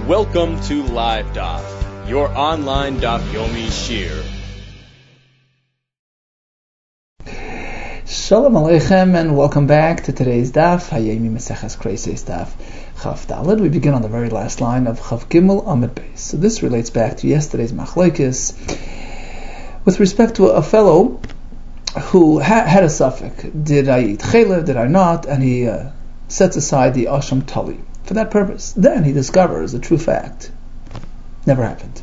Welcome to Live Daf, your online Daf Yomi Shir. Shalom Aleichem and welcome back to today's Daf, Hayemi Maseches Kreises Daf Chaf Daled. We begin on the very last line of Chaf Gimel Amud Beis. So this relates back to yesterday's Machlokes with respect to a fellow who had a suffix. Did I eat chaylev, did I not? And he sets aside the Asham Tali for that purpose. Then he discovers the true fact. Never happened.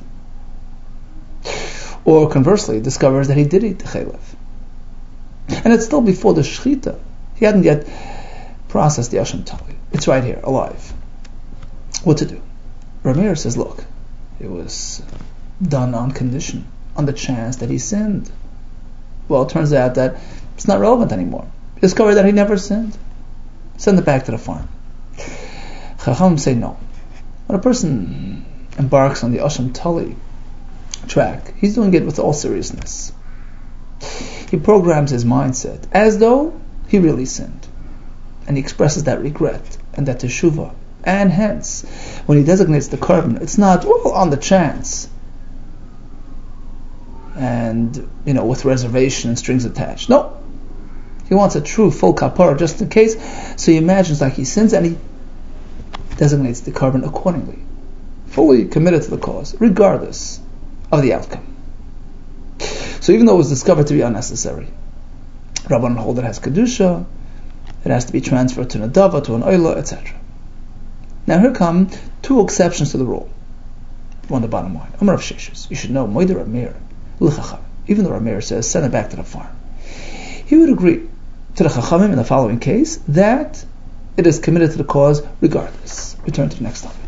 Or conversely, discovers that he did eat the chaylev. And it's still before the shechita. He hadn't yet processed the Asham Tali. It's right here, alive. What to do? Rameir says, look, it was done on condition, on the chance that he sinned. Well, it turns out that it's not relevant anymore. He discovered that he never sinned. Send it back to the farm. Chacham say no. When a person embarks on the Asham Tali track, he's doing it with all seriousness. He programs his mindset as though he really sinned. And he expresses that regret and that teshuvah. And hence, when he designates the korban, it's not, on the chance. And, with reservation and strings attached. No. He wants a true full kapara just in case. So he imagines like he sins and he designates the korban accordingly. Fully committed to the cause, regardless of the outcome. So even though it was discovered to be unnecessary, Rabbanan hold it has kedusha, it has to be transferred to an adava, to an oila, etc. Now here come two exceptions to the rule. On the bottom line, Amar Rav Sheshes, you should know, Moed Rameir, L'chacham. Even though Rameir says, send it back to the farm, he would agree to the Chachamim in the following case that it is committed to the cause regardless. Return to the next topic.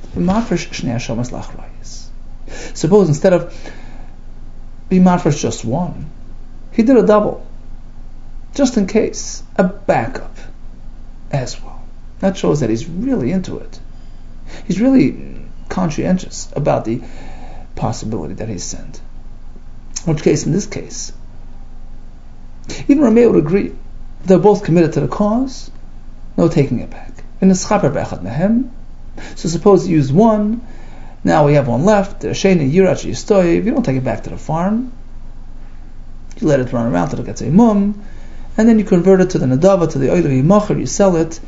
Suppose instead of being mafresh just one, he did a double, just in case, a backup as well. That shows that he's really into it. He's really conscientious about the possibility that he's sinned. In which case, in this case, even Rameir would agree they're both committed to the cause, no taking it back. In the schaper bechad mehem, so suppose you use one, now we have one left, you don't take it back to the farm, you let it run around till it gets a mum, and then you convert it to the nadava, to the oil of Yimachar, you sell it.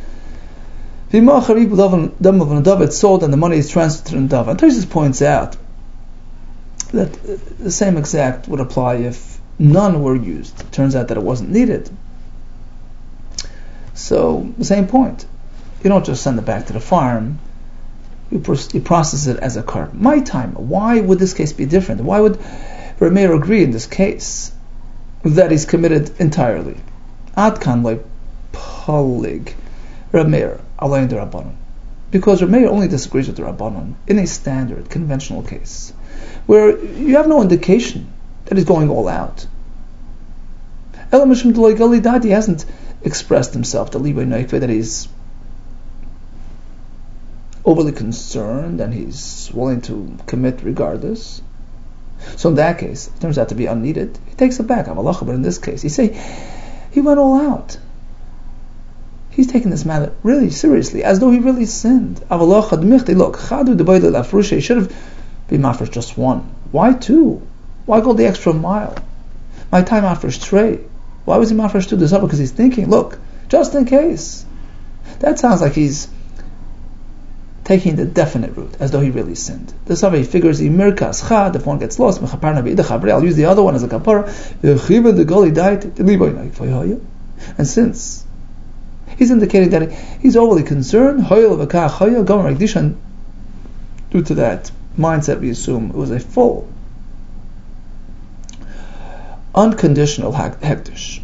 It's sold and the money is transferred to the nadava. And Tosfos points out that the same exact would apply if none were used. It turns out that it wasn't needed. So, the same point. You don't just send it back to the farm, you process it as a korban. My time, why would this case be different? Why would Rameir agree in this case that he's committed entirely? Adkan like Polig Rameir alayim the Rabbanon. Because Rameir only disagrees with the Rabbanon in a standard, conventional case, where you have no indication that he's going all out. He hasn't expressed himself to Libay Noikve that he's overly concerned and he's willing to commit regardless. So in that case, it turns out to be unneeded. He takes it back. But in this case, he went all out. He's taking this matter really seriously, as though he really sinned. Look, he should have been mafresh just one. Why two? Why go the extra mile? My time mafresh three. Why was he mafresh two? Because he's thinking, look, just in case. That sounds like he's taking the definite route, as though he really sinned. The Savi figures, if one gets lost, I'll use the other one as a kapara. And since he's indicating that he's overly concerned, due to that mindset, we assume it was a full, unconditional hektish.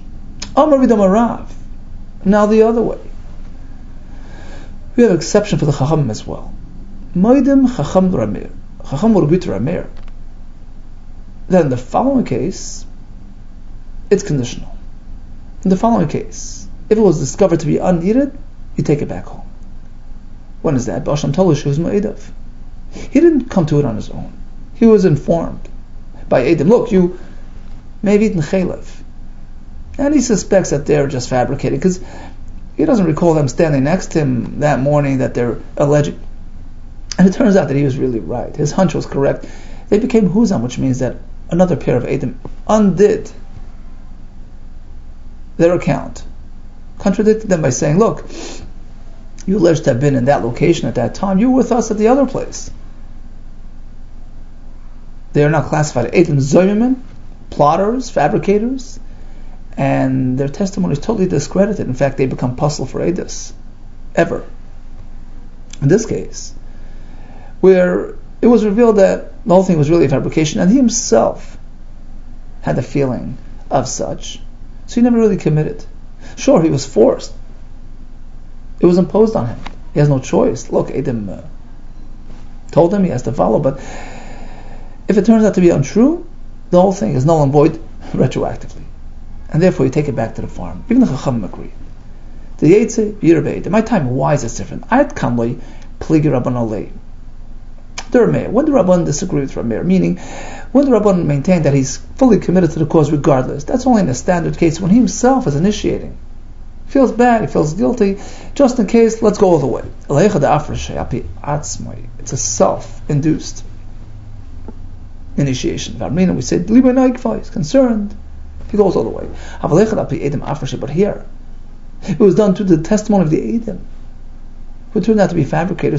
Now the other way. We have an exception for the Chacham as well. Moedim Chacham Rameir. Chacham will agree to Rameir. Then in the following case, it's conditional. In the following case, if it was discovered to be unneeded, you take it back home. When is that? B'Asham Talish was Ma'edav. He didn't come to it on his own. He was informed by Adam. Look, you may have eaten chaylev. And he suspects that they're just fabricated, because he doesn't recall them standing next to him that morning that they're alleging And it turns out that he was really right. His hunch was correct. They became Huzam, which means that another pair of Edom undid their account, contradicted them by saying, look, you alleged to have been in that location at that time. You were with us at the other place. They are now classified as Edom Zoyimim, plotters, fabricators, and their testimony is totally discredited. In fact, they become puzzle for Edis, ever. In this case, where it was revealed that the whole thing was really a fabrication, and he himself had the feeling of such, so he never really committed. Sure, he was forced. It was imposed on him. He has no choice. Look, Edom told him he has to follow, but if it turns out to be untrue, the whole thing is null and void retroactively. And therefore you take it back to the farm. Even the Chachamim agree. The Yetze, Yirabeit. In my time, why is this different? Ayat Kamloi, Pligi Rabban Alei. The Rameir. When the Rabban disagree with Rameir, meaning when the Rabban maintain that he's fully committed to the cause regardless, that's only in a standard case when he himself is initiating. He feels bad, he feels guilty, just in case, let's go all the way. It's a self-induced initiation. We say, he's concerned, he goes all the way. But here, it was done through the testimony of the Edom, who turned out to be fabricators.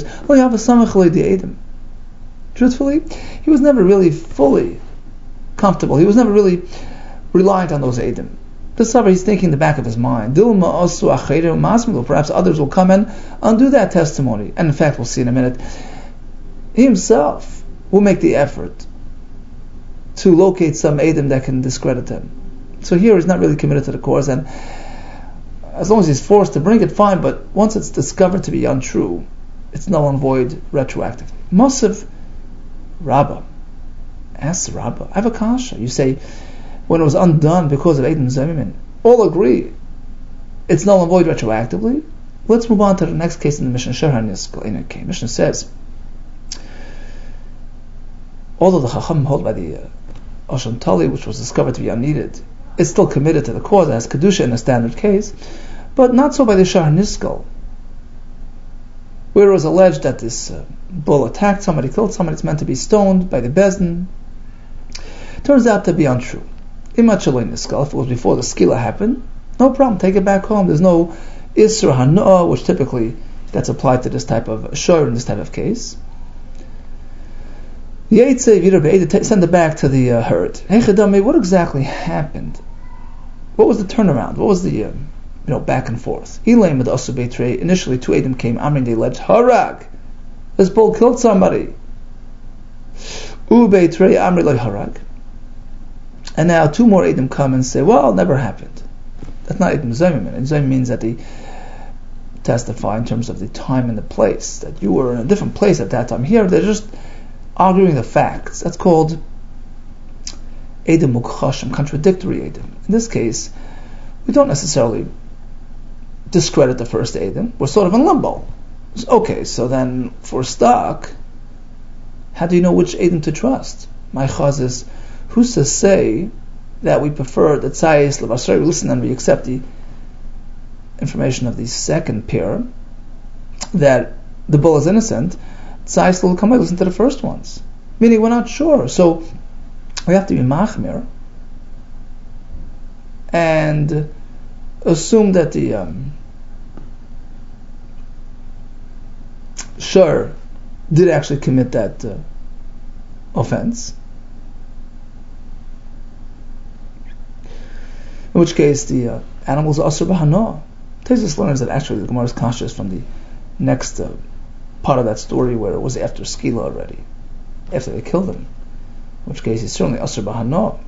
Truthfully, he was never really fully comfortable. He was never really reliant on those Edom. This summer he's thinking in the back of his mind, perhaps others will come and undo that testimony. And in fact, we'll see in a minute, he himself will make the effort to locate some Edom that can discredit him. So here he's not really committed to the cause, and as long as he's forced to bring it, fine, but once it's discovered to be untrue, it's null and void retroactively. Mosif Rabbah. Ask Rabbah. I have a kasha. You say, when it was undone because of Edom Zoyimim, all agree it's null and void retroactively. Let's move on to the next case in the Mishnah. The Mishnah says, although the Chacham hold by the Asham Tali, which was discovered to be unneeded, it's still committed to the cause as Kedusha in a standard case, but not so by the Shahar Niskal, where it was alleged that this bull attacked somebody, killed somebody, it's meant to be stoned by the Bezdin. Turns out to be untrue. Imachaloi Niskal, if it was before the Skila happened, no problem, take it back home. There's no Isra Hanoah, which typically that's applied to this type of shor in this type of case. Send it back to the herd. What exactly happened? What was the turnaround? What was the back and forth? Initially, two Edom came. They alleged Harag. This bull killed somebody. Harag. And now two more Edom come and say, well, it never happened. That's not Edom Zoyimim. Edom Zoyimim means that they testify in terms of the time and the place, that you were in a different place at that time. Here, they're just arguing the facts. That's called Edom Mukhashim, contradictory Edom. In this case, we don't necessarily discredit the first Edom. We're sort of in limbo. Okay, so then if we're stuck, how do you know which Edom to trust? My chaz is, who's to say that we prefer the Tzayis Levasrei, we listen and we accept the information of the second pair, that the bull is innocent, Tzayis will come and listen to the first ones. Meaning we're not sure. So we have to be machmir and assume that the shor did actually commit that offense. In which case the animals are asur b'hanoah. Tezis learns that actually the Gemara is conscious from the next part of that story where it was after Skila already, after they killed him. In which case he's certainly asur b'hanoah.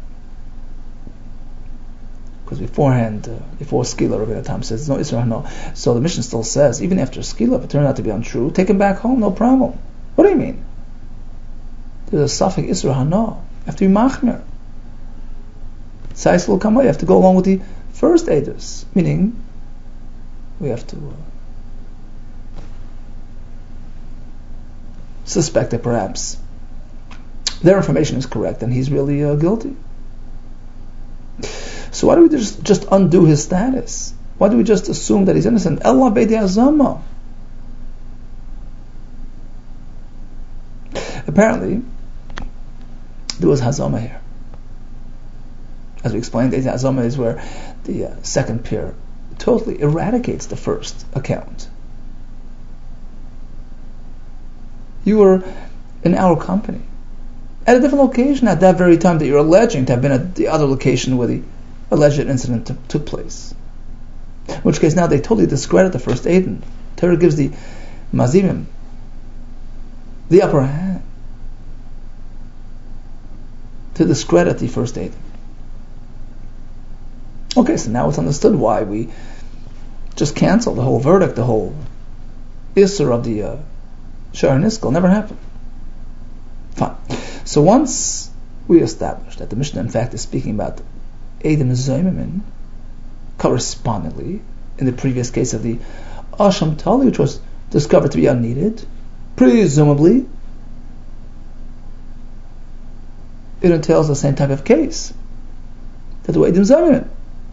Because beforehand, before Skila, Rabbi Tam says no Isra Hanoah. So the mission still says, even after Skila, if it turned out to be untrue, take him back home, no problem. What do you mean? There's a suffix Isra Hanoah. You have to be machmir. Tzayis will come away. You have to go along with the first Eidos, meaning we have to suspect that perhaps their information is correct and he's really guilty. So why do we just undo his status? Why do we just assume that he's innocent? Allah beidi azama. Apparently, there was Hazama here. As we explained, the Hazama is where the second pair totally eradicates the first account. You were in our company at a different location at that very time that you're alleging to have been at the other location where the alleged incident took place. In which case now they totally discredit the first Aiden. Torah gives the Mazimim the upper hand to discredit the first Aiden. Okay, so now it's understood why we just canceled the whole verdict, the whole Isser of the Sha'ar Niskel. Never happened. Fine. So once we established that the Mishnah in fact is speaking about Eidim Zoymimin, correspondingly, in the previous case of the Asham Tali, which was discovered to be unneeded, presumably it entails the same type of case that the Eidim Zoymimin.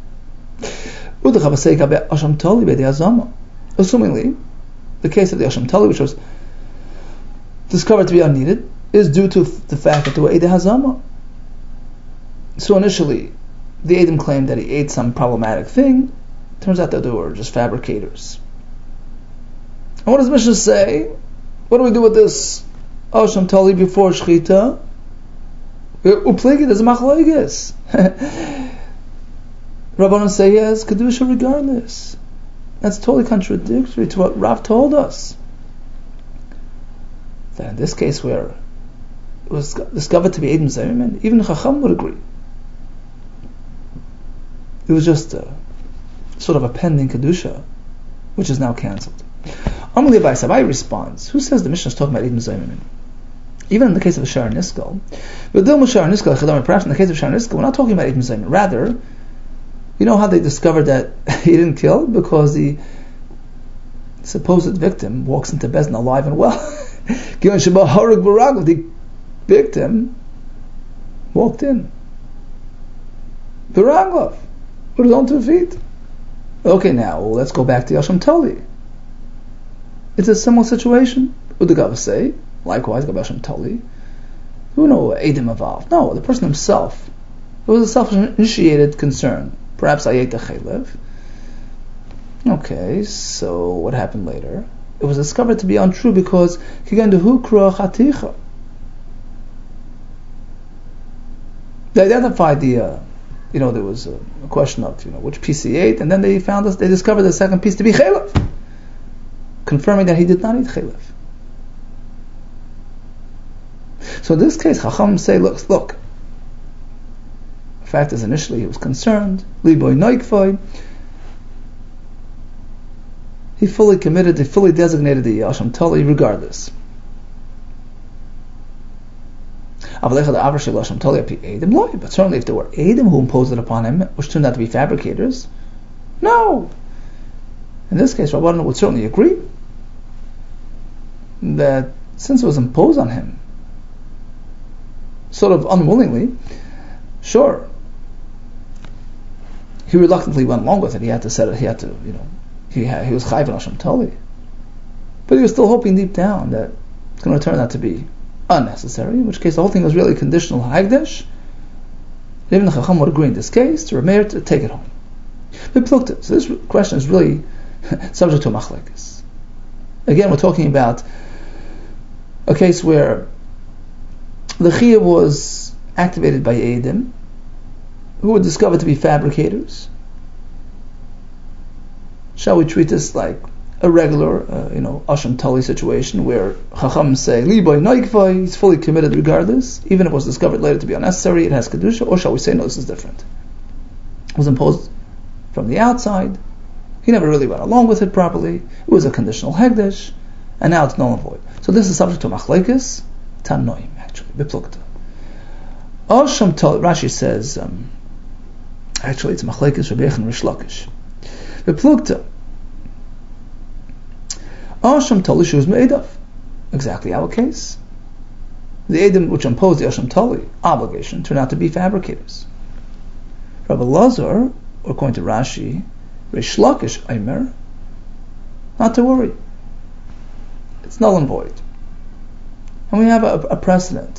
Assumingly, the case of the Asham Tali, which was discovered to be unneeded, is due to the fact that the Eidim Hazama. So initially, the Eidim claimed that he ate some problematic thing. Turns out that they were just fabricators. And what does Mishnah say? What do we do with this Asham Tali before Shchita? Upligi, there's a machlokes. Rabbanan say he has Kedusha regardless. That's totally contradictory to what Rav told us. That in this case where it was discovered to be Eidim Zoymimin, even Chacham would agree. It was just sort of a pending Kedusha, which is now cancelled. Amalei Abai responds, who says the Mishnah is talking about Eidim Zoymimin? Even in the case of Sha'ar Niskel, perhaps in the case of Sha'ar Niskel, we're not talking about Eidim Zoymimin. Rather, you know how they discovered that he didn't kill? Because the supposed victim walks into Bezdin alive and well. The victim walked in B'Raglav with his own 2 feet. Okay, now let's go back to Asham Tali. It's a similar situation. Would the Gava say, likewise, Asham Tali? Who know Eidim involved? No, the person himself. It was a self-initiated concern. Perhaps I ate the chaylev. Okay, so what happened later? It was discovered to be untrue because they identified the, there was a question of which piece he ate, and then they discovered the second piece to be chaylev, confirming that he did not eat chaylev. So in this case, Chacham say, look. The fact is, initially he was concerned. Liboy noikvoy. He fully committed, he fully designated the Asham Tali regardless. But certainly if there were Eidim who imposed it upon him, which turned out to be fabricators, no. In this case, Rabbanan would certainly agree that since it was imposed on him, sort of unwillingly, sure, he reluctantly went along with it. He had to set it. He had to, he was chayv on Asham Tali, but he was still hoping deep down that it's going to turn out to be unnecessary. In which case, the whole thing was really a conditional hagdash. Even the Chacham would agree in this case to Rameir to take it home. So this question is really subject to a machlokes. Again, we're talking about a case where the chiyuv was activated by Eidim, who were discovered to be fabricators. Shall we treat this like a regular, Asham Tali situation where Chacham say, Liboy noikvoy, he's fully committed regardless, even if it was discovered later to be unnecessary, it has Kedusha, or shall we say, no, this is different? It was imposed from the outside, he never really went along with it properly, it was a conditional hegdesh, and now it's null and void. So this is subject to machlokes, Tanoim, actually, Biplukta. Asham Tali, Rashi says, actually it's machlokes, Rabbi Yechon, Rish Lakish. Biplukta. Asham Tali Shuz Me'edav. Exactly our case. The Eidim which imposed the Asham Tali obligation turned out to be fabricators. Rabbi Lazar, according to Rashi, Rish Lakish Aimer, not to worry. It's null and void. And we have a precedent.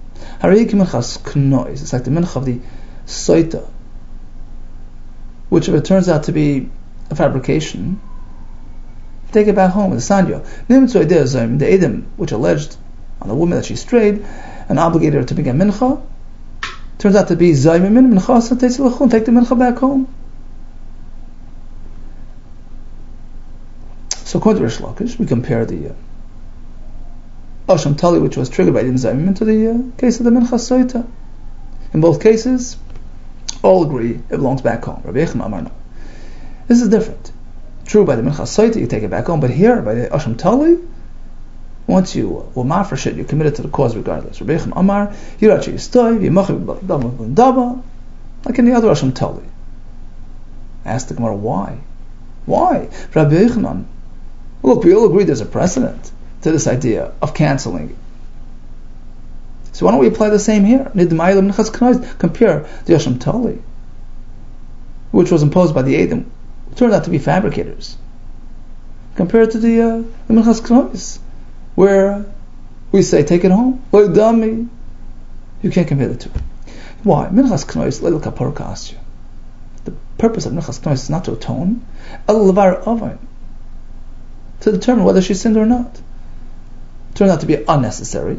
It's like the mincha of the soita, which if it turns out to be a fabrication, take it back home with the sanyo. The edim, which alleged on the woman that she strayed and obligated her to bring a mincha, turns out to be zaymimin mincha, so take the mincha back home. So according to Rish Lakish, we compare the Asham Tali, which was triggered by the Zaymimin, to the case of the Mincha Soita. In both cases, all agree it belongs back home. Rabbi Yechim Amar no. This is different. True, by the Mincha Soita you take it back home, but here, by the Asham Tali, once you were mafresh it, you're committed to the cause regardless. Rabbi Yechim Amar, Yirachi Yistoy, Yimachiv Daba, like any other Asham Tali. Ask the Gemara, why? Why? Rabbi Yechanan, look, we all agree there's a precedent to this idea of cancelling. So why don't we apply the same here? Compare the Yasham Tali, which was imposed by the Edom, turned out to be fabricators. Compare it to the Minchas Knais, where we say, take it home. Like dummy. You can't compare the two. Why? Minchas Knais, Leil Kapor Kasya. The purpose of Minchas Knais is not to atone, to determine whether she sinned or not. Turned out to be unnecessary.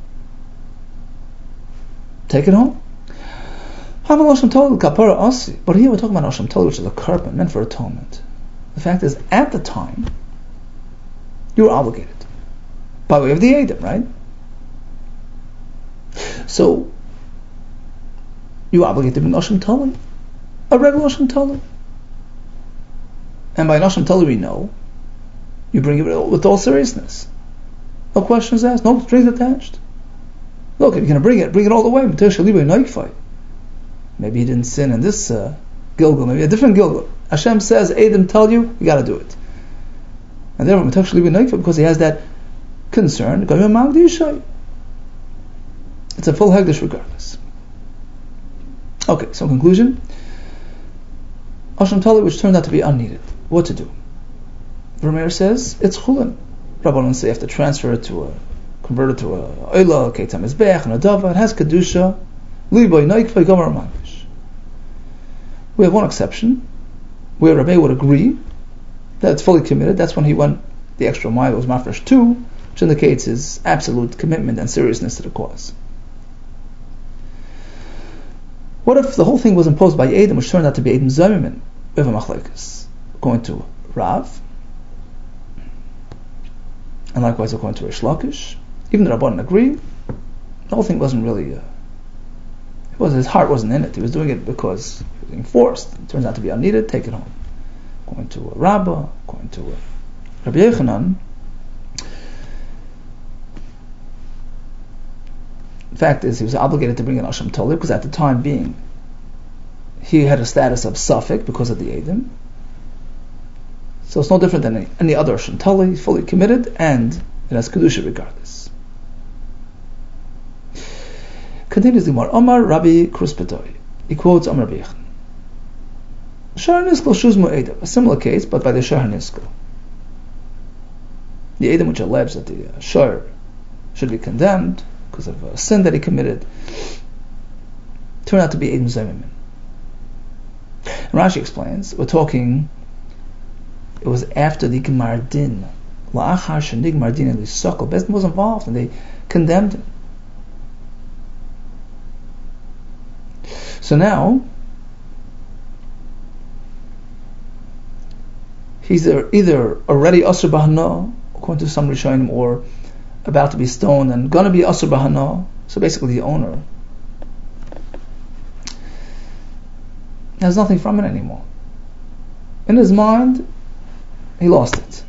Take it home. But here we're talking about Asham Toli, which is a korban meant for atonement. The fact is, at the time, you were obligated by way of the Edom, right? So you were obligated in Asham Toli, a regular Asham Toli. And by an Asham Toli we know you bring it with all seriousness. No questions asked, no strings attached. Look, if you're going to bring it all the way. Maybe he didn't sin in this Gilgal, maybe a different Gilgal. Hashem says, Edom tell you got to do it. And therefore, because he has that concern, it's a full Hegdish regardless. Okay, so in conclusion, Asham Tali, which turned out to be unneeded. What to do? Rameir says, it's chulin. Rabbanon say you have to transfer it convert it to a oila, keitam izbech, and a dava. It has kedusha. Liboy noikvay gomer mankish. We have one exception, where Rabbi would agree that it's fully committed. That's when he went the extra mile. It was mafresh 2, which indicates his absolute commitment and seriousness to the cause. What if the whole thing was imposed by Edom, which turned out to be Edom Zaymimin? We have a machlekes. Going to Rav, and likewise according to Rish Lakish. Even the Rabbanan agree, the whole thing wasn't really, his heart wasn't in it. He was doing it because he was being forced. It turns out to be unneeded, take it home. Going to a Rabbah, going to Rabbi Yechanan. The fact is, he was obligated to bring an Asham Toli, because at the time being, he had a status of Suffolk because of the Edom. So it's no different than any other Asham Toli. He's fully committed, and it has Kedusha regardless. Continues the Gemara, Omar Rabbi Kruspetoi. He quotes Omar Rabbi Yechon. Shar Niskel Shuzmu Edom. A similar case, but by the Shar Niskel. The Edom which alleged that the Shar should be condemned because of a sin that he committed, turned out to be Edom Zaymimin. And Rashi explains, it was after the Gemar Din. La'achar shenigmar din elisakol. Bezdin was involved and they condemned him. So now, he's either already Asur Bahana, according to some Rishonim, or about to be stoned and going to be Asur Bahana. So basically the owner has nothing from it anymore. In his mind, he lost it.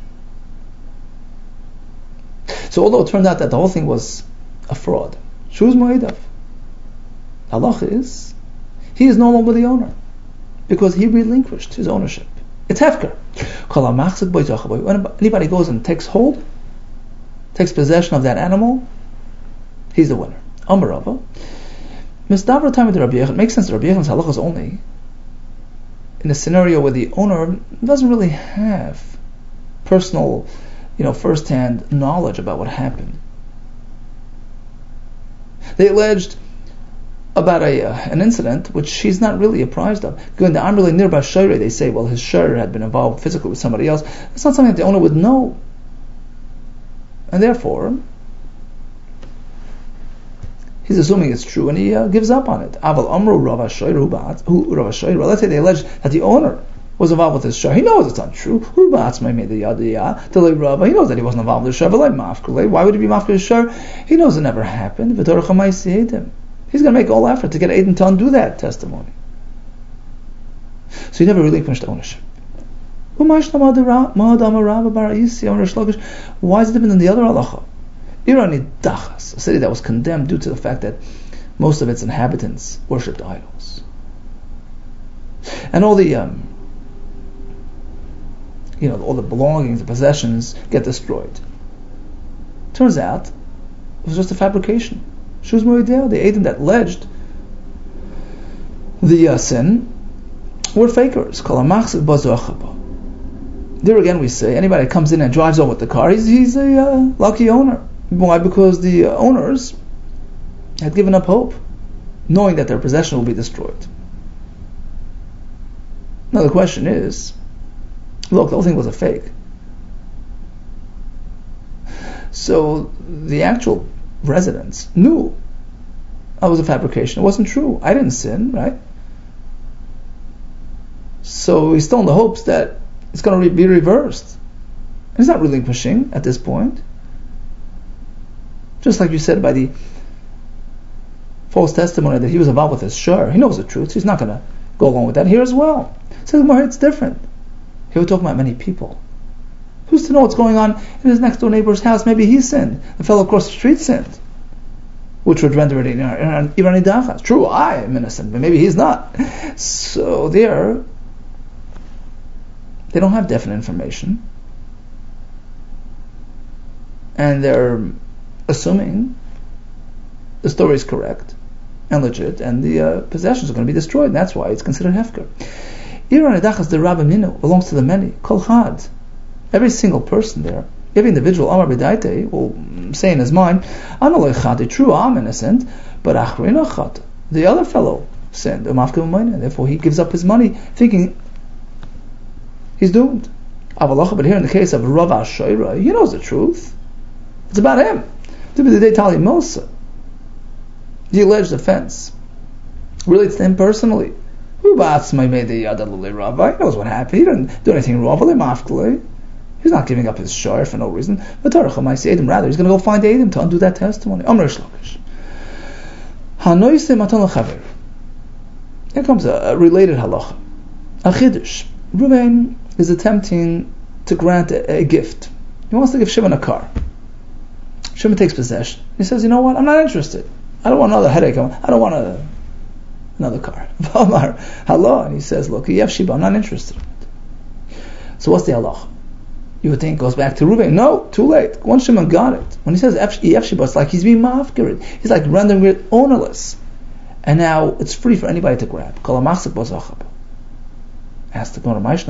So although it turned out that the whole thing was a fraud, Shuz Moedav, halacha is, he is no longer the owner, because he relinquished his ownership. It's hefker. When anybody goes and takes possession of that animal, he's the winner. Amarava. Misdavra time with Rabbi Yechon. It makes sense that Rabbi Yechon's halacha is only in a scenario where the owner doesn't really have personal, first-hand knowledge about what happened. They alleged about an incident which she's not really apprised of. Going to Amrli nearby Shire, they say, well, his Shire had been involved physically with somebody else. It's not something that the owner would know. And therefore, he's assuming it's true and he gives up on it. Aval Amru Rav Shire, let's say they allege that the owner was involved with his Shire. He knows it's untrue. He knows that he wasn't involved with his Shire. Why would he be mafkir his Shire? He knows it never happened. He's going to make all effort to get Aiden to undo that testimony. So he never relinquished ownership. Why is it different than the other halacha? Irani Dachas, a city that was condemned due to the fact that most of its inhabitants worshipped idols. And all the all the belongings, the possessions get destroyed. Turns out, it was just a fabrication. Shuz Moedeo, the Adim that alleged the sin, were fakers. There again we say, anybody that comes in and drives over with the car, he's a lucky owner. Why? Because the owners had given up hope, knowing that their possession will be destroyed. Now the question is, look, the whole thing was a fake. So the actual residents knew that was a fabrication. It wasn't true. I didn't sin, right? So he's still in the hopes that it's going to be reversed. He's not relinquishing at this point. Just like you said by the false testimony that he was involved with his shur. He knows the truth. He's not going to go along with that here as well. It says more, it's different. Here we're talking about many people. Who's to know what's going on in his next door neighbor's house? Maybe he sinned. The fellow across the street sinned, which would render it Irani Dachas. True, I am innocent, but maybe he's not. So they don't have definite information, and they're assuming the story is correct and legit, and the possessions are going to be destroyed, and that's why it's considered hefker. Irani Dachas, the Rabbi Minu, belongs to the many. Kol Chad. Every single person there, every individual, Amar B'daite, will say in his mind, true, I'm innocent, but the other fellow sinned, therefore he gives up his money, thinking he's doomed. But here in the case of Rav Ashoira, he knows the truth. It's about him. The alleged offense relates to him personally. He knows what happened. He didn't do anything wrong. He's not giving up his share for no reason. Rather, he's going to go find Adam to undo that testimony. Here comes a related halacha. A chidush. Reuven is attempting to grant a gift. He wants to give Shimon a car. Shimon takes possession. He says, you know what, I'm not interested. I don't want another headache. I don't want another car. And he says, look, I'm not interested in it. So what's the halacha? You would think it goes back to Reuven. No, too late. Once Shimon got it. When he says Yefshiba, it's like he's being mafkirid. He's like rendering it ownerless. And now it's free for anybody to grab. Asked the Gemara, why is it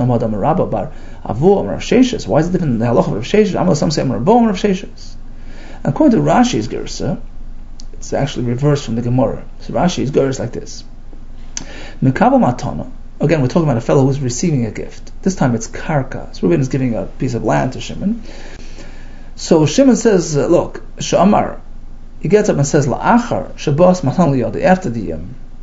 different than the halacha of Rav Sheshes? Some say Rav Sheshes. According to Rashi's Gersa, it's actually reversed from the Gemara. So Rashi's Gersa is like this. Mekabel matana. Again, we're talking about a fellow who's receiving a gift. This time it's karka. So Reuben is giving a piece of land to Shimon. So Shimon says, look, Sha'amar. He gets up and says, La'achar, Shabbos matan liyadi. After the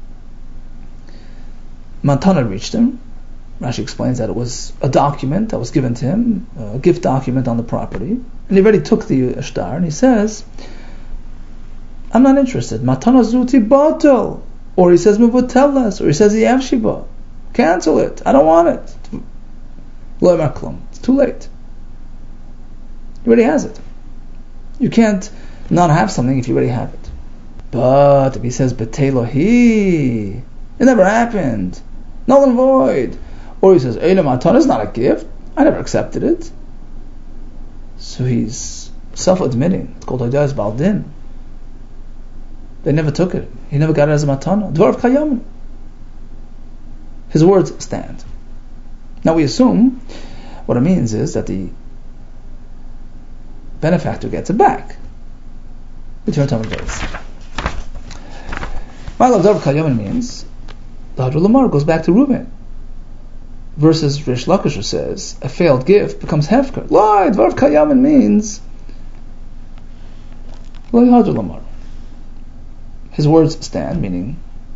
matana reached him, Rashi explains that it was a document that was given to him, a gift document on the property. And he already took the ashtar, and he says, I'm not interested. Matana zuti batel. Or he says, Mevotelas. Or he says, Yevshiba. Cancel it. I don't want it. It's too late. He already has it. You can't not have something if you already have it. But if he says Betelohi, it never happened. Null and void. Or he says Eila Matan is not a gift. I never accepted it. So he's self-admitting. It's called Hodas Baldin. They never took it. He never got it as a matana. Dvar of Kayamin. His words stand. Now we assume what it means is that the benefactor gets it back. Return to our days. Ma'alav Dvar Kayamin means the Hadra Lamar goes back to Reuben. Versus Rish Lakish says a failed gift becomes hefker. Lie, Dvar Kayamin means Lo Hadra Lamar. His words stand, meaning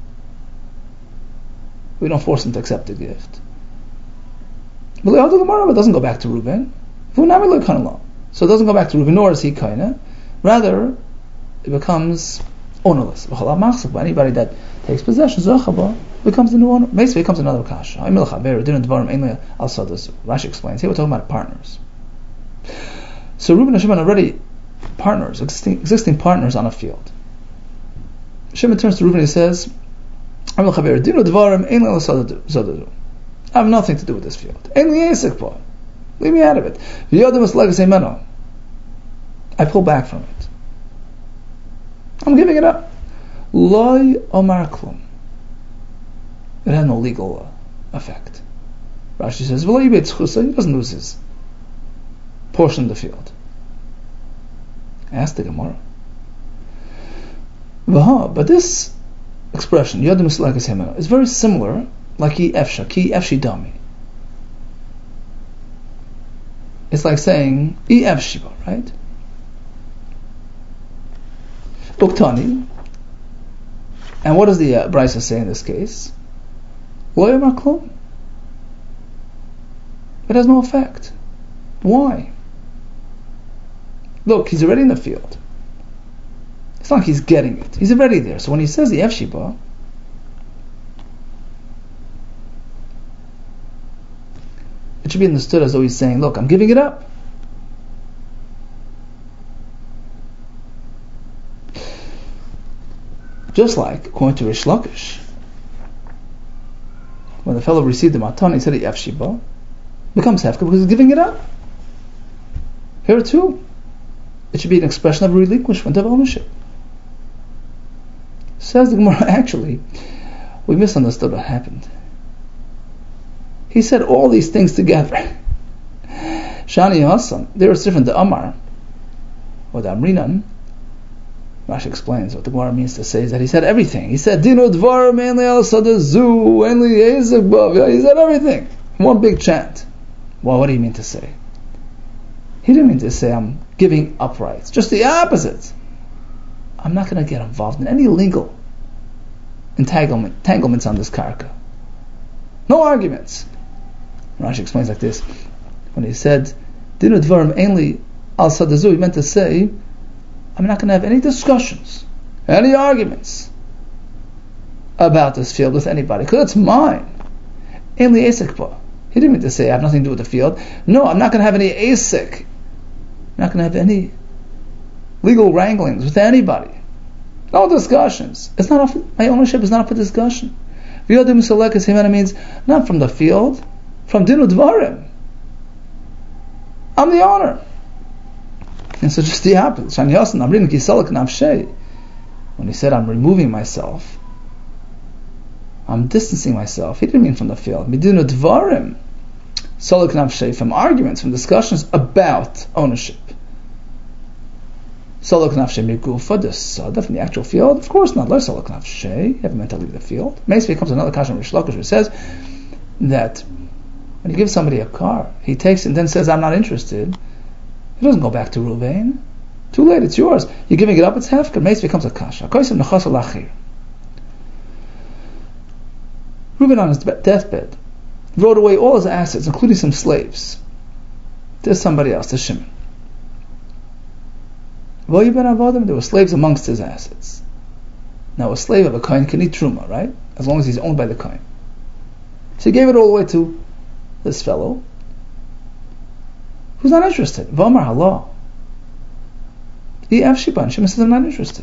we don't force him to accept the gift. But Lo Hadra Lamar doesn't go back to Reuben. So it doesn't go back to Reuben, nor is he kaina. Rather, it becomes ownerless. Anybody that takes possession, becomes the new owner. Basically, becomes another kasha. Rashi explains. Here we're talking about partners. So Reuben and Shimon are already partners, existing partners on a field. Shimon turns to Reuben and he says, I have nothing to do with this field. Leave me out of it. I pull back from it. I'm giving it up. Loi omar klum. It has no legal effect. Rashi says, he doesn't lose his portion of the field. Ask the Gemara. But this expression, Yodim Slakas Hemena, is very similar, like ki efshi dami. It's like saying efshiba, right? Uktani. And what does the Brisa say in this case? Lo yomar klum. It has no effect. Why? Look, he's already in the field. It's not like he's getting it. He's already there. So when he says the Efshiba, it should be understood as though he's saying, look, I'm giving it up. Just like, according to Rish Lakish, when the fellow received the matan, he said the Efshiba, becomes hefka because he's giving it up. Here too, it should be an expression of relinquishment of ownership. Says the Gemara, actually, we misunderstood what happened. He said all these things together. Shani Hassan, there is different the Amar, or the Amrinan. Rashi explains what the Gemara means to say is that he said everything. He said, Dino Dvar mainly al Sadazu, mainly Ezekbav. He said everything. One big chant. Well, what do you mean to say? He didn't mean to say I'm giving up rights. Just the opposite. I'm not going to get involved in any legal entanglements on this karka. No arguments. Rashi explains like this. When he said, Dinu Dvarim Ainli Al Sadazu, he meant to say, I'm not going to have any discussions, any arguments about this field with anybody, because it's mine. Ainli Esekba. He didn't mean to say I have nothing to do with the field. No, I'm not going to have any Asik. I'm not going to have any legal wranglings with anybody. No discussions. It's not my ownership is not up for discussion. V'yodim Selekas Himena means not from the field, from Dinu Dvarim. I'm the owner. And so just the opposite. When he said I'm removing myself, I'm distancing myself, he didn't mean from the field. Midinu Dvarim. Solek Nafshei, from arguments, from discussions about ownership. Solek Nafshei Migufa, the Sada, from the actual field? Of course not. Solek Nafshei, you haven't meant to leave the field. Maybe comes another Kashan Rish Lakish, which says that when you give somebody a car, he takes it and then says, I'm not interested. He doesn't go back to Ruvain. Too late, it's yours. You're giving it up, it's hefker. Maybe becomes a Kasha. Reuben on his deathbed wrote away all his assets, including some slaves, to somebody else, to Shimon. There were slaves amongst his assets. Now a slave of a kohen can eat truma, right? As long as he's owned by the kohen. So he gave it all away to this fellow, who's not interested. V'amar halah. And Shimon says, I'm not interested.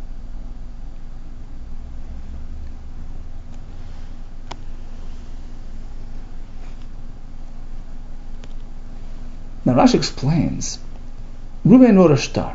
Now Rashi explains, Reuben wrote a shtar,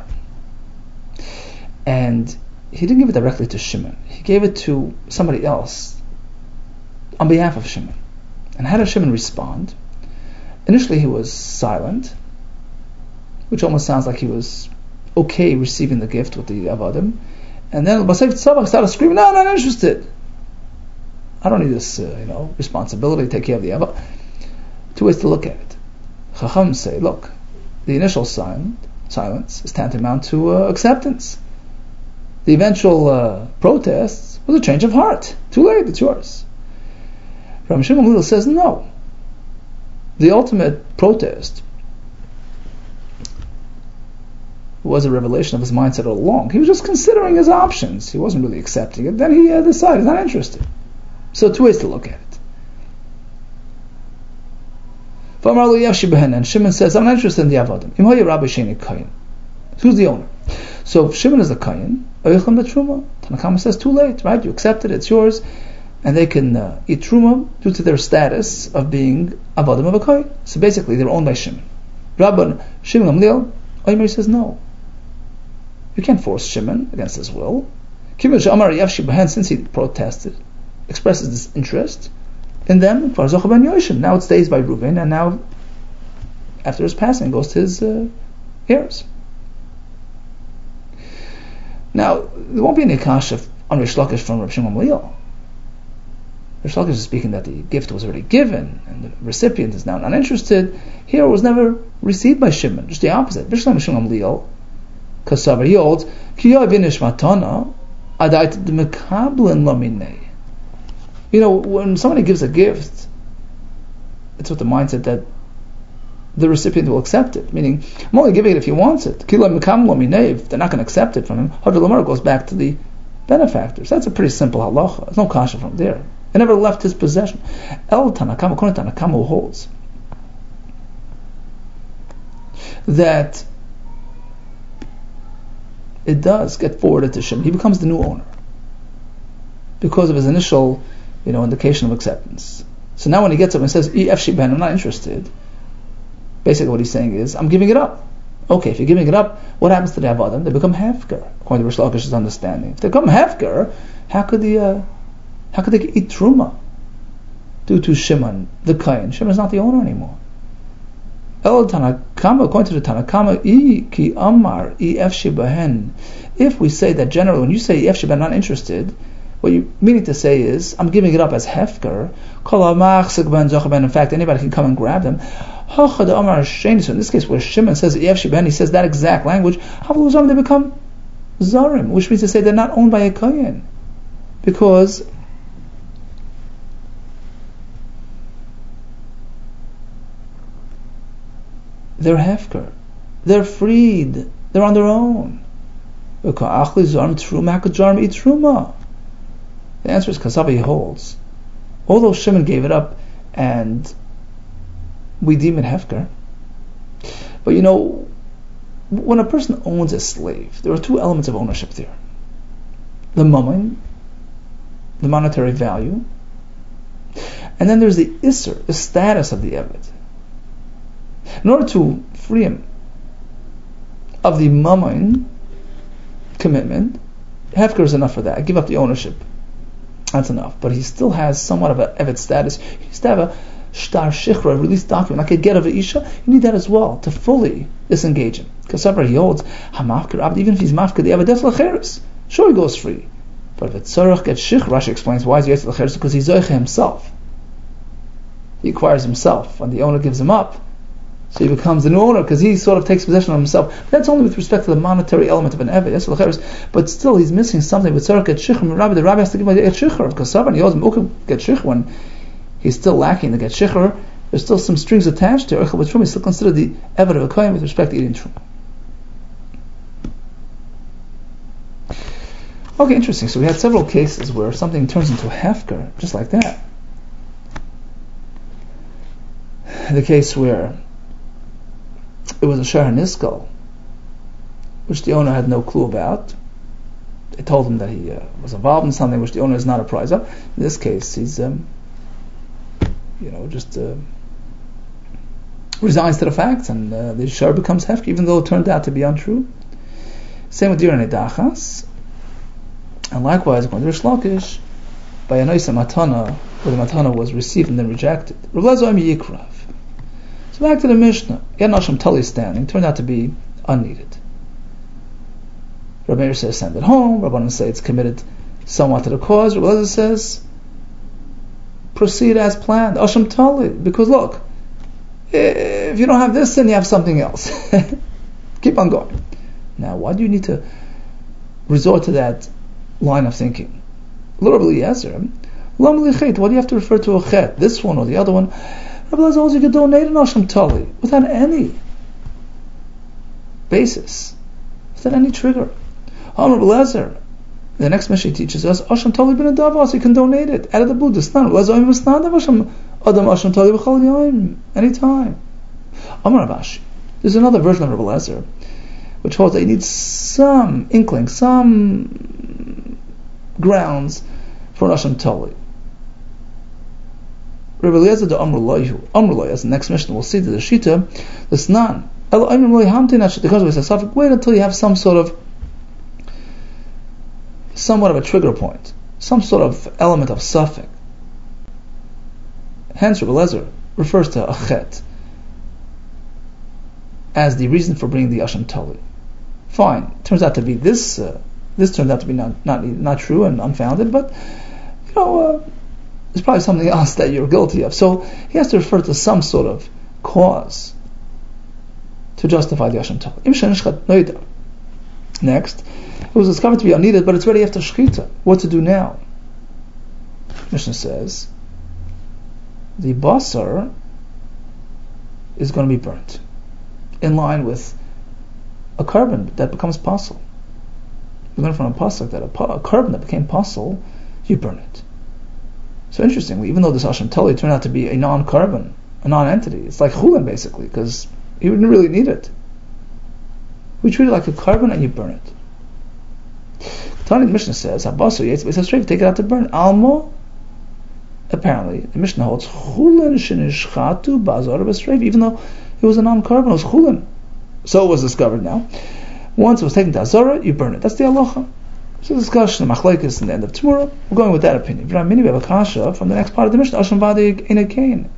and he didn't give it directly to Shimon. He gave it to somebody else on behalf of Shimon. And how did Shimon respond? Initially he was silent, which almost sounds like he was okay receiving the gift with the Avadim, And then Basayf Tzavach started screaming, no, I'm not interested. I don't need this, responsibility to take care of the Eva. Two ways to look at it. Chacham say, look, the initial silence is tantamount to acceptance. The eventual protest was a change of heart. Too late, it's yours. Rabbi Shimon Gamliel says no. The ultimate protest was a revelation of his mindset all along. He was just considering his options. He wasn't really accepting it. Then he decided he's not interested. So two ways to look at it. And Shimon says, I'm not interested in the Avodim. Who's the owner? So if Shimon is the Kayin, Tanakama says too late, right? You accepted it, it's yours, and they can eat Truma due to their status of being Avodim of a Kayin. So basically they're owned by Shimon. Rabban Shimon Gamliel, Omer says no. You can't force Shimon against his will. Since he protested, expresses this interest in them, now it stays by Reuven, and now after his passing goes to his heirs. Now there won't be any kasha on Rish Lakish from Rav Shimon Gamliel. Rish Lakish is speaking that the gift was already given and the recipient is now not interested. Here it was never received by Shimon, just the opposite. Rish Shimon Gamliel Kasavar, he holds when somebody gives a gift, it's with the mindset that the recipient will accept it. Meaning, I'm only giving it if he wants it. If they're not going to accept it from him, Hadar Lamar goes back to the benefactors. That's a pretty simple halacha. There's no kasha from there. It never left his possession. El Tanakama, according to Tanakama, who holds that it does get forwarded to Shimon. He becomes the new owner because of his initial, indication of acceptance. So now when he gets up and says, I'm not interested, basically what he's saying is, I'm giving it up. Okay, if you're giving it up, what happens to the Avodim? They become hefker, according to Rish Lakish's understanding. If they become hefker, how could they eat Truma due to Shimon, the Kayin? Shimon's not the owner anymore. According to the Tanakama, if we say that generally, when you say I'm not interested, what you're meaning to say is, I'm giving it up as hefker. In fact, anybody can come and grab them. So in this case, where Shimon says he says that exact language, they become zarim, which means to say they're not owned by a kohen, because they're hefker, they're freed, they're on their own. The answer is Kasabi holds, although Shimon gave it up and we deem it hefker, but when a person owns a slave, there are two elements of ownership there: the mammon, the monetary value, and then there's the isser, the status of the eved. In order to free him of the mammon commitment, hefker is enough for that. I give up the ownership. That's enough. But he still has somewhat of an evet status. He needs to have a shtar shichra, a release document, like a get of a isha. You need that as well to fully disengage him. Because he holds hamafker abd, even if he's mafker the evet lacheres. Sure, he goes free. But if it's tzarach get shichra, Rashi explains why is he yetz lacheres, because he's zoiche himself. He acquires himself when the owner gives him up. So he becomes the new owner because he sort of takes possession of himself. That's only with respect to the monetary element of an eved. But still, he's missing something with tzarach get shichr. The rabbi has to give him a get shichr because Savan he owes him get shichr when he's still lacking the get shichr. There's still some strings attached to Echel B'Trum. He's still considered the eved of a kohen with respect to eating trum. Okay, interesting. So we had several cases where something turns into a hefker, just like that. The case where it was a Shar Niskal, which the owner had no clue about. They told him that he was involved in something which the owner is not apprised of. In this case, he's, just resigns to the facts, and the Shar becomes hefker, even though it turned out to be untrue. Same with Diran Edachas. And likewise, according to Rish Lakish, by Anoisa Matana, where the Matana was received and then rejected. Rav Lezer Yikrav. So back to the Mishnah. He had an Asham Tali standing, turned out to be unneeded. Rabbi Meir says send it home. Rabbanan say it's committed somewhat to the cause. Rabbi Elazar says proceed as planned. Asham Tali, because look, if you don't have this, then you have something else. Keep on going. Now, why do you need to resort to that line of thinking? Rabbi Eliezer, why do you have to refer to a chet, this one or the other one? Rabbi Eliezer holds you could donate an Asham Tali without any basis, without any trigger. Rabbi Eliezer, the next Mishnah teaches us Asham Tali bin Adavas, you can donate it out of the blue. Anytime. Amar Ravashi. There's another version of Rabbi Eliezer which holds that you need some inkling, some grounds for an Asham Tali. Rabbi Eliezer de Amrullah, as the next Mishnah we'll see, the Shita, the Snan. Wait until you have somewhat of a trigger point, some sort of element of suffix. Hence, Rabbi Eliezer refers to a chet as the reason for bringing the Asham Tali. Fine, turns out to be this turned out to be not true and unfounded, but there's probably something else that you're guilty of. So he has to refer to some sort of cause to justify the Asham Tali. Next, it was discovered to be unneeded, but it's ready after Shechita. What to do now? Mishnah says the basar is going to be burnt in line with a carbon that becomes pasul. You learn from a pasuk that a carbon that became pasul, you burn it. So interestingly, even though this Asham Tali turned out to be a non-carbon, a non-entity, it's like chulin basically, because you didn't really need it. We treat it like a carbon and you burn it. Tani, the Mishnah says, Habasar Yetz, take it out to burn. Almo, apparently, the Mishnah holds chulin shenishchatu bazar b'streif, even though it was a non-carbon, it was chulin. So it was discovered now. Once it was taken to Azara, you burn it. That's the halacha. So the discussion of machlekes in the end of tomorrow, we're going with that opinion. V'ramini we have a kasha from the next part of the Mishnah, Asham Vadei in a kain.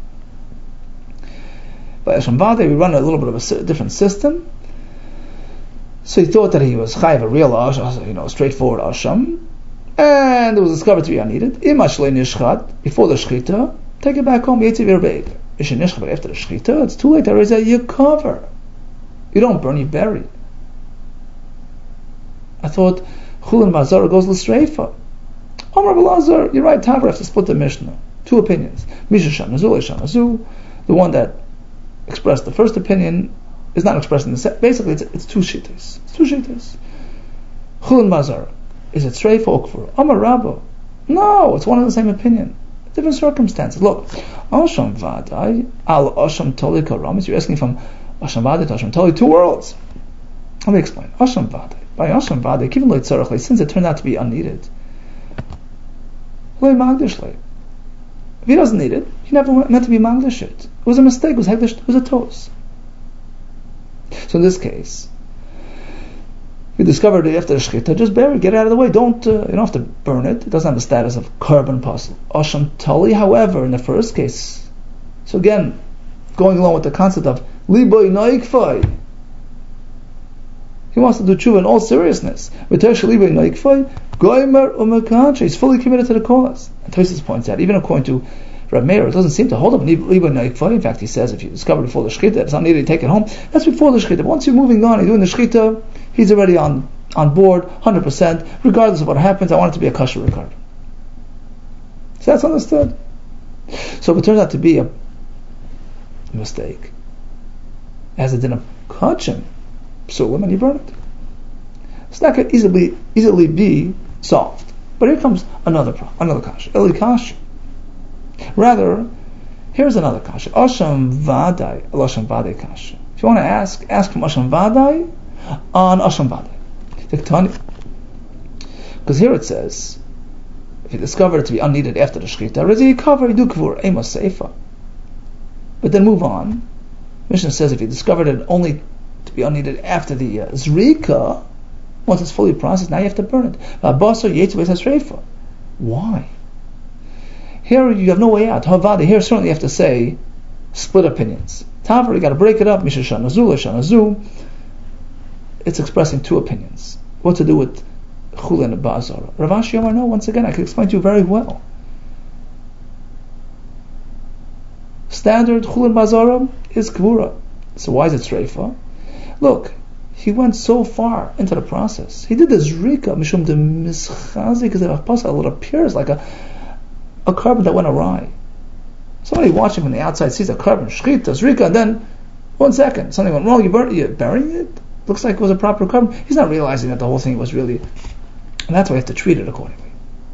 By Asham Vadei, we run a little bit of a different system. So he thought that he was chayiv a real Asham, straightforward Asham, and it was discovered to be unneeded. Imashlei nishchat, before the shechita, take it back home, yetziv irbeid. Ishin nishchat, but after the shechita, it's too late. There is you cover. You don't burn, you bury. I thought chulin bazar goes l'streifa. Amar Belazar, you're right. Taver has to split the Mishnah. Two opinions. Misha Shanazu, Shanazu. The one that expressed the first opinion is not expressing the second. Basically, it's two shittas. It's two shittas. Chulin bazar, is it streifa or kfur? Amar Rabba, no, it's one and the same opinion. Different circumstances. Look, Asham Vadai al Asham Toli Karamis. You're asking from Asham Vadai to Asham Toli, two worlds. Let me explain. Asham Vadai. By Asham Vadai, given Lo Tzarech, since it turned out to be unneeded, Lo Magdish Le. If he doesn't need it, he never meant to be Magdish it. It was a mistake, it was Hegdish, it was a toes. So in this case, you discovered it after the Shechita, just bury it, get it out of the way. You don't have to burn it. It doesn't have the status of carbon pasul. Asham Tali, however, in the first case, so again, going along with the concept of Liboy Noikfai, he wants to do tshuva in all seriousness. He's fully committed to the cause. And Tosfos points out, even according to Rav Meir, it doesn't seem to hold up. In fact, he says if you discover before the shechita, it's not needed to take it home. That's before the shechita. Once you're moving on, you're doing the shechita, he's already on board, 100%. Regardless of what happens, I want it to be a kosher carbon. So that's understood. So if it turns out to be a mistake, as it didn't catch him, psulim, and you burn it. It's not going to easily be solved. But here comes another kasha. Eli kasha. Rather, here's another kasha. Asham Vadai, Asham Vadai kasha. If you want to ask from Asham Vadai on Asham Vadai. Because here it says, if you discover it to be unneeded after the shechita, you cover, you do kavur, emos seifa. But then move on. Mishnah says if you discovered it only to be unneeded after the zrika, once it's fully processed, now you have to burn it. Why? Here you have no way out. Havada, here certainly you have to say split opinions. Tavar, you got to break it up. Misha Shanazu, Shanazu. It's expressing two opinions. what to do with Chulin Ba'azara. Rav Ashi Amar, no, once again, I can explain to you very well. Standard Chulin Ba'azara is Kvura. So why is it Sreifa? Look, he went so far into the process. He did the Zrika, Mishum de Mischazi, because it appears like a carbon that went awry. Somebody watching from the outside sees a carbon, Shchita, Zrika, and then 1 second, something went wrong, you're burying it? Looks like it was a proper carbon. He's not realizing that the whole thing was really, and that's why we have to treat it accordingly.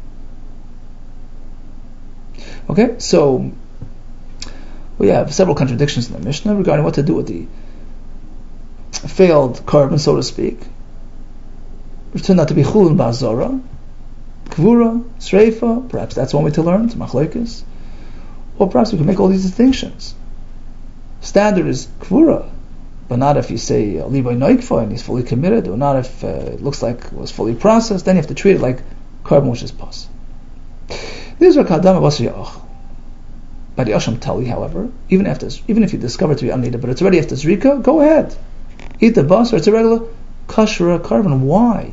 Okay, so we have several contradictions in the Mishnah regarding what to do with the failed carbon, so to speak, which turned out to be Chulin Ba'azara, Kvura, Sreifa. Perhaps that's one way to learn, to Machlokes. Or perhaps we can make all these distinctions. Standard is Kvura, but not if you say Liboy Noikfa and he's fully committed, or not if it looks like it was fully processed. Then you have to treat it like carbon, which is pus. These are Kadam Abasiyach. By the Asham Tali, however, even if you discover it to be unneeded, but it's already after Zrika, go ahead. Eat the bus, or it's a regular kashra carbon. Why?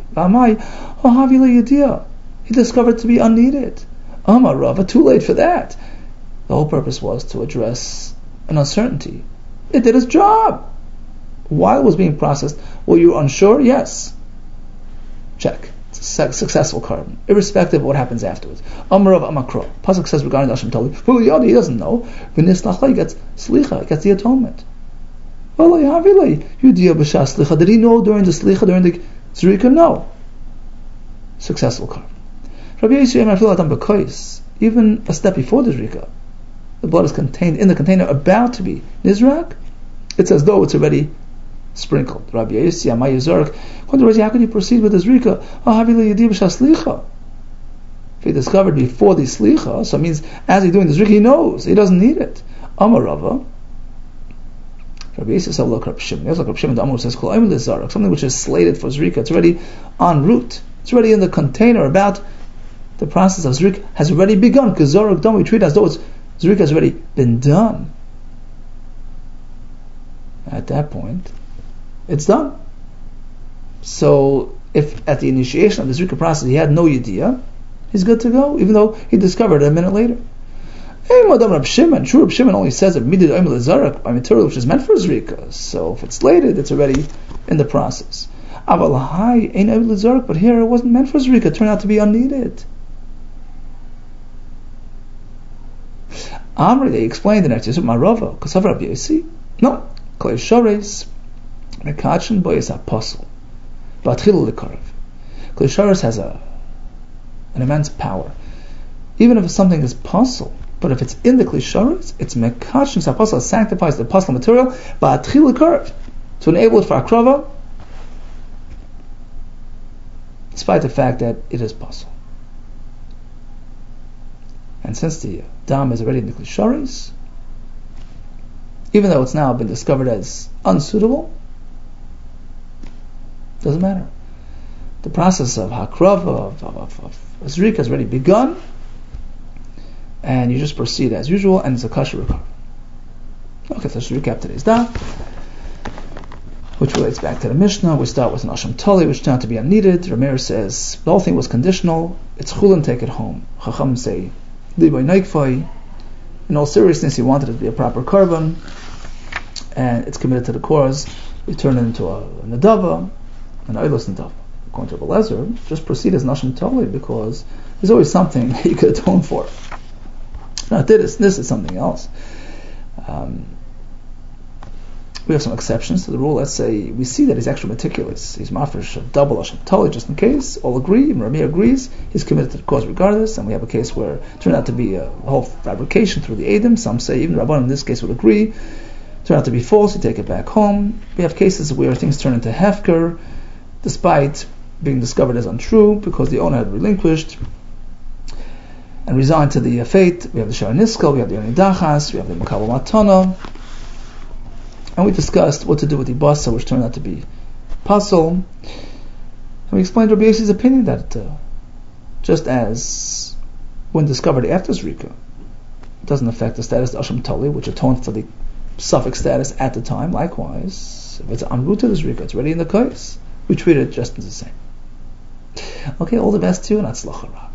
He discovered it to be unneeded. Amar Rava, too late for that. The whole purpose was to address an uncertainty. It did its job. While it was being processed, were you unsure? Yes. Check. It's a successful carbon, irrespective of what happens afterwards. Amar Rava Amakro. Pasuk says regarding the Asham Tali, he doesn't know. He gets slicha, he gets the atonement. Did he know during the slicha, during the zrika? No. Successful carbon. Even a step before the zrika, the blood is contained in the container about to be nizrak. It's as though it's already sprinkled. Rabbi Yossi, Amay Yizarek. How could you proceed with the zrika? If he discovered before the slicha, so it means as he's doing the zrika, he knows he doesn't need it. Amar Rava. Rabbi Yossi said, "Look, Rabbi Shimon." Rabbi Shimon the Amor says, something which is slated for zrika. It's already en route. It's already in the container. About the process of zrika has already begun. Because zarak done, we treat it as though zrika has already been done. At that point, it's done. So, if at the initiation of the zrika process he had no idea, he's good to go, even though he discovered it a minute later. Rab Shimon only says that midid oimel zarak by material which is meant for zrika. So, if it's slated, it's already in the process. Aval hai ain't oimel zarak, but here it wasn't meant for zrika. It turned out to be unneeded. Amri, they explained in Eretz Marava, Kasav Rabbi Yossi. No, Klei Shores, Mekachin Boyes Apostle, Batchil Lekarev. Klei Shores has an immense power. Even if something is puzzle, but if it's in the Klei Shores, it's Mekachin Apostle, sanctifies the puzzle material, Batchil Lekarev, to enable it for Akrava, despite the fact that it is puzzle. And since the dam is already in the Klisharis, even though it's now been discovered as unsuitable, doesn't matter. The process of hakrava, of zrika has already begun, and you just proceed as usual, and it's a kosher recovery. Okay, so let's recap today's daf, which relates back to the Mishnah. We start with an Asham Tali, which turned out to be unneeded. Rameir says the whole thing was conditional. It's chulin, take it home. Chacham say, in all seriousness, he wanted it to be a proper carbon, and it's committed to the cause. We turn it into a nadava, an oilus nadava. According to Belezer, just proceed as Nashim Tali, because there's always something that you could atone for. Now, this is something else. We have some exceptions to the rule. Let's say we see that he's extra meticulous. He's mafresh of double Asham Tali just in case. All agree, even Rami agrees. He's committed to the cause regardless. And we have a case where it turned out to be a whole fabrication through the Edom. Some say even Rabban in this case would agree. Turned out to be false. You take it back home. We have cases where things turn into hefker, despite being discovered as untrue because the owner had relinquished and resigned to the fate. We have the Shara Niskel, we have the Yoni Dachas, we have the Makabal Matana. And we discussed what to do with the basa, which turned out to be puzzle. And we explained Rabbi Yossi's opinion that just as when discovered after Zrika, it doesn't affect the status of Asham Tali, which atones for the suffix status at the time. Likewise, if it's en route to the Zrika, it's already in the case. We treat it just as the same. Okay, all the best to you, and Atzlacha Rav.